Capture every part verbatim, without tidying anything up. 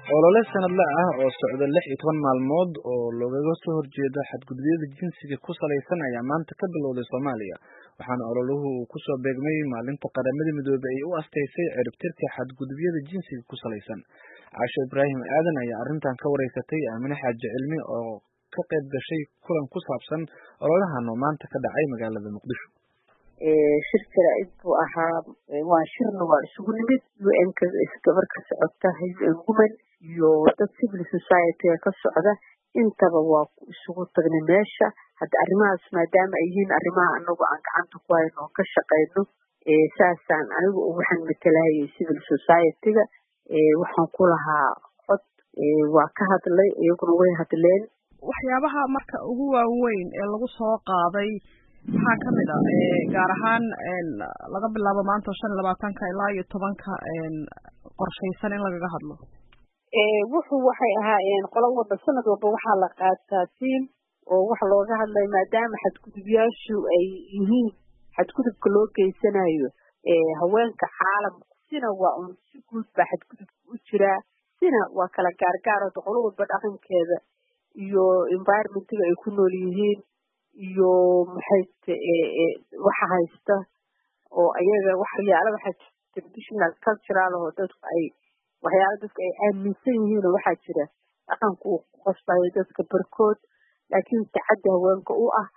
olole sanadle ah oo socda lix iyo toban maalmood oo loogaga soo horjeedo xadgudubyada jinsiga ku salaysan ayaa maanta ka bilowday Soomaaliya waxaana ololuhu uu ku soo beegmay maalinta qaramada midoobay ay u asteysay ciribtirka xadgudubyada jinsiga ku salaysan. Caasho Ibraahim Aadan ayaa arrintan ka wareysatay Aamine Xaaji Cilmi oo ka qayb gashay kulan ku saabsan ololahan oo maanta ka dhacay magaalada Muqdisho. shirkira intuu ahaa waa shirna waa isugu nimid U N ka gabar ka socota U N Women iyo dad civil society ka socda intaba waa isugu tagnay meesha hadda arrimahaas maadaama ay yihiin arrimaha anagu aan gacanta ku hayno oo ka shaqeyno ee saasaan anigu waxaan matalaayay civil society-ga ee waxaan ku lahaa cod ee waa ka hadlay iyaguna way hadleen waxyaabaha marka ugu waaweyn ee lagu soo qaaday waxaa ka mid ah gaar ahaan laga bilaabo maanta shan iyo labaatanka ilaa iyo tobanka qorshaysan in lagaga hadlo ee wuxuu waxay ahaayeen qolo wada sanad walba waxaa la qaataa tiim oo wax looga hadlay maadaama xadgudubyaashu ay yihiin xadgudubka loo geysanayo ee haweenka caalamka sina waa un si guud baa xadgudubka u jiraa sina waa kala gaargaar oo qolo walba dhaqankeeda iyo environmentiga ay ku nool yihiin iyo maxay ee waxa haysta oo ayaga waxyaalo waxa traditional cultural oo dadku ay waxyaalo dadku ay aaminsan yihiin waxa jira dhaqanku qosbayo dadka barkood laakiin tacaddi haweenka u ah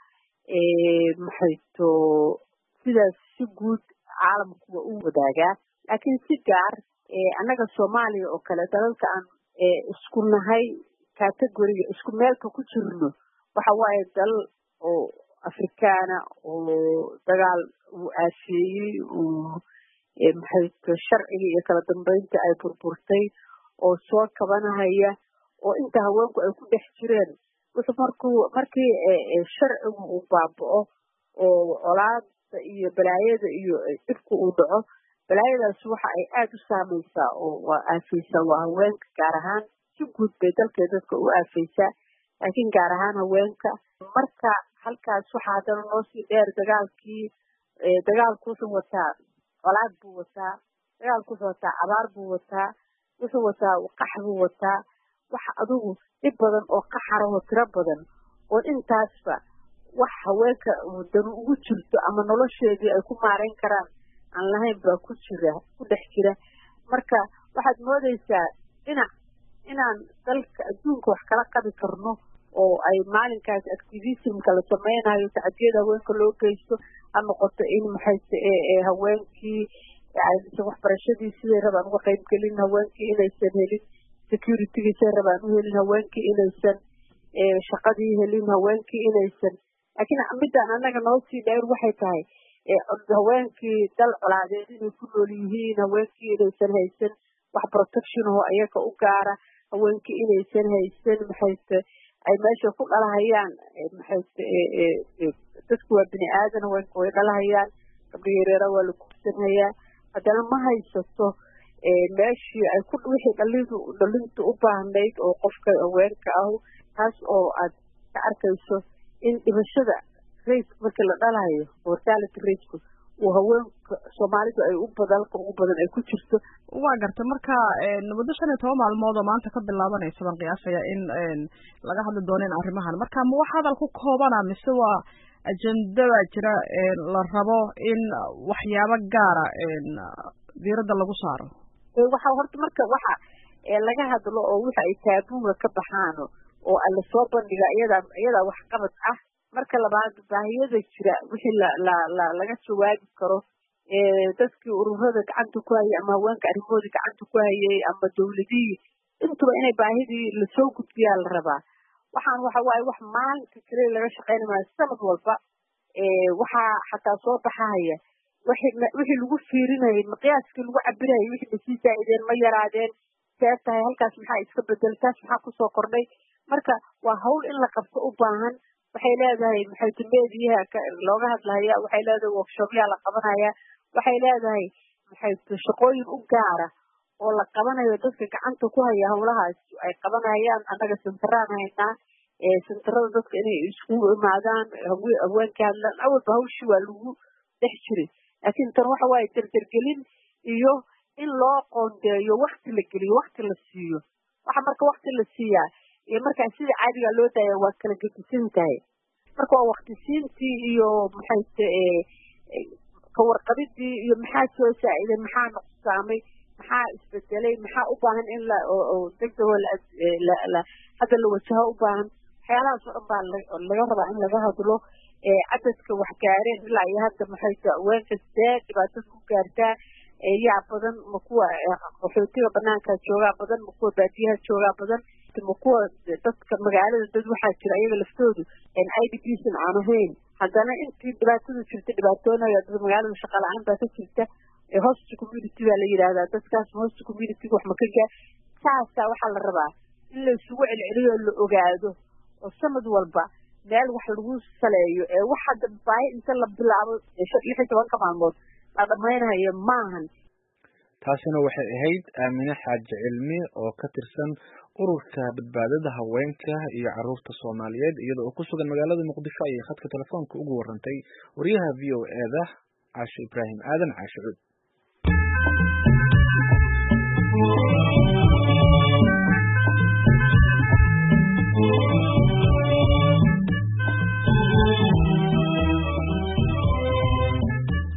ee maxay to sidaas si guud caalamku u wadaagaa laakiin si gaar ee anaga Soomaaliya oo kale dalalka aan ee isku nahay category isku meelka ku jirno waxa waaye dal oo Afrikaana oo dagaal uu aasheeyay oo ee maxay to sharciga iyo kala dambeynta ay burburtay oo soo kabanahaya oo inta haweenku ay ku dhex jireen wuxuu markuu markii ee sharcigu uu baaba'o oo colaadda iyo balaayada iyo dhibku uu dhaco balaayadaas waxa ay aad u saameysaa oo waa aafaysa waa haweenka gaar ahaan si guud bay dalkeeda dadka u aafaysaa laakiin gaar ahaan haweenka marka halkaas waxaa haddana noo sii dheer dagaalkii ee dagaalku wuxuu wataa colaad buu wataa dagaalku wuxuu wataa abaar buu wataa wuxuu wataa qax buu wataa waxa adigu dhib badan oo qaxar oo tiro badan oo intaasba wax haweenka waddan ugu jirto ama nolosheedii ay ku maareyn karaan aan lahayn baa ku jira ku dhex jira marka waxaad moodaysaa dhinac inaan dalka adduunka wax kala qabi karno oo ay maalinkaas activismka la sameynayo tacadiyada haweenka loo geysto ha noqoto in maxay ee haweenkii aysan waxbarashadii siday rabaan uga qayb gelin haweenkii inaysan helin security-ga siday rabaan u helin haweenkii inaysan ee shaqadii helin haweenkii inaysan laakiin midaan annaga noo sii dheer waxay tahay ee haweenkii dal colaadeed inay ku nool yihiin haweenkii inaysan haysan wax protection oo ayaga u gaara haweenkii inaysan haysan maxay ay meesha ku dhalahayaan maxay ee dadku waa bini aadan haweenku way dhalahayaan gabdho yaryar waa la kursanayaa haddana ma haysato ee meeshii ay ku wixii dhalidu dhalintu u baahnayd oo qofka haweenka ah taas oo aad ka arkayso in dhimashada rate marka la dhalayo mortality rate uu haweenka Soomaalidu ay u badalka ugu badan ay ku jirto waa gartay marka muddo shan iyo toban maalmood oo maanta ka bilaabanaysa baan qiyaasaya in laga hadli doono arrimahan marka ma wax hadal ku koobana mise waa ajandada jira la rabo in waxyaabo gaara diiradda lagu saaro waxa horta marka waxa ee laga hadlo oo waxa ay taabuga ka baxaan oo alla soo bandhiga iyada iyada wax qabad ah marka labaad baahiyada jira wixii la la laga jawaabi karo ee dadkii ururada gacanta ku hayay ama haweenka arrimooda gacanta ku hayay ama dawladii intuba inay baahidii la soo gudbiyaa la rabaa waxaan waxa waaye wax maalinka kale laga shaqeynayo sanad walba ee waxa xataa soo baxaya wixii wixii lagu fiirinayay miqyaaskii lagu cabirayay wixii si saaideen ma yaraadeen taasay halkaas maxaa iska bedeltaas maxaa ku soo kordhay marka waa hawl in la qabto u baahan waxay leedahay maxay timeediyaha looga hadlayaa waxay leedahay workshopya la qabanaya waxay leedahay maxay shaqooyin u gaara oo la qabanayo dadka gacanta ku haya hawlahaas ay qabanayaan anaga santaraan haynaa ee santarada dadka inay isku imaadaan haweenka hadlaan awalba hawshii waa lagu dhex jiray laakiin tan waxa waaye jarjargelin iyo in loo qoondeeyo waqti la geliyo waqti la siiyo waxa marka waqti la siiyaa iyo markaa sida caadiga loo daaya waa kala gedisan tahay marka waa waqti siintii iyo maxay tahay ka warqabidii iyo maxaa soo saaciday maxaa nuqsaamay maxaa isbedelay maxaa u baahan in la oo degdeg la hadda la wajaho u baahan waxyaalahaas oo dhan baa laga rabaa in laga hadlo cadadka wax gaareen ilaa iyo hadda maxay tahay wenkastee dhibaatada ku gaartaa yaa badan ma kuwa qaxootiga banaanka joogaa badan ma kuwa baadiyaha joogaa badan ma kuwa dadka magaalada dad waxaa jira ayaga laftoodu I D Ps aan ahayn haddana intii dhibaatadu jirta dhibaatoonaya dad magaalada shaqa la-aan baa ka jirta host community baa la yidhaahdaa dadkaas host community wax ma ka gaa saasaa waxaa la rabaa in la isugu celceliyo la ogaado oo sanad walba meel wax lagu saleeyo ee wax hadda baahi inta la bilaabo lix iyo tobanka maalmood la dhammaynayo maahan. taasina waxay ahayd Aamine Xaaji Cilmi oo ka tirsan ururka badbaadada haweenka iyo carruurta Soomaaliyeed iyada oo ku sugan magaalada Muqdisho ay khadka telefoonka ugu warantay wariyaha V O A da Caasho Ibraahim Aadan Caasho Cuud.